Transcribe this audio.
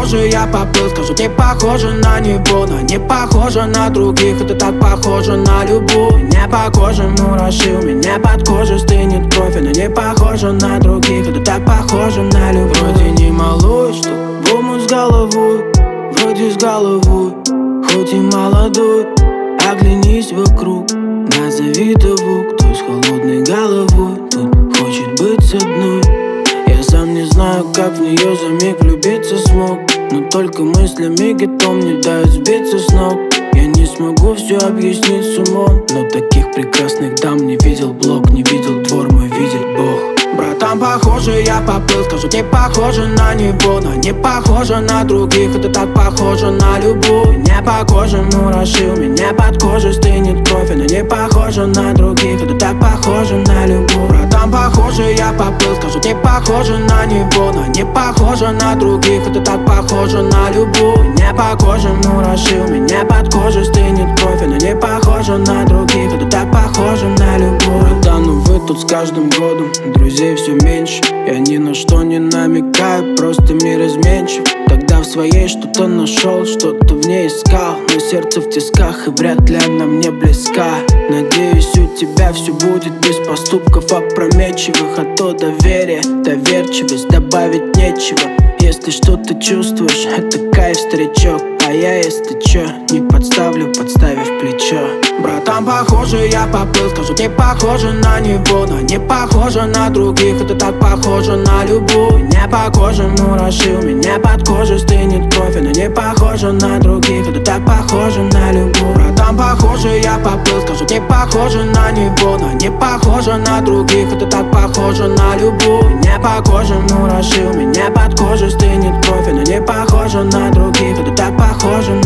похоже, я поплыл. Скажу, не похоже на него, но не похоже на других. Это так похоже на любовь. Не по коже мураши, у меня под кожей стынет кровь. Она не похожа на других. Это так похоже на любовь. Вроде не малой, что в омут с головой. Вроде с головой, хоть и молодой. Оглянись вокруг, назови того, кто с холодной головой тут хочет быть с одной. Я сам не знаю, как в нее за миг влюбиться смог, но только мыслями гетом не дают сбиться с ног. Я не смогу все объяснить с умом, но таких прекрасных дам не видел блог, не видел двор мой, видит Бог. Братан, похоже, я поплыл. Скажу, не похоже на него, но не похоже на других. Это так похоже на любовь. Не по коже мураши, у меня под кожей стынет кровь. Она не похожа на других. Это так похоже на любовь. Братан, похоже, я поплыл. Скажу, не похоже на него, но не похоже на других. Это так похоже на любовь. Не по коже мураши, у меня под кожей стынет кровь. Она не похожа на других. Это так похоже на любовь. Братан, ну вы тут с каждым годом, друзей все меньше. Я ни на что не намекаю, просто мир изменчив. Тогда в своей что-то нашел, что-то в ней искал, но сердце в тисках, и вряд ли она мне близка. Надеюсь, у тебя все будет без поступков опрометчивых. А то доверие, доверчивость добавить нечего. Если что-то чувствуешь, это кайф, старичок. А я, если чё, не подставлю, подставив плечо. Братан, похоже, я поплыл. Скажу, не похоже на него, но не похоже на других. Это так похоже на любовь. Не по коже мураши, у меня под кожей стынет кровь. Она не похожа на других. Это так похоже на любовь. Братан, похоже, я поплыл. Скажу, не похоже на него, но не похоже на других. Это так похоже на любовь. Не по коже мураши, у меня под кожей стынет кровь. Она не похожа на других. Это так похоже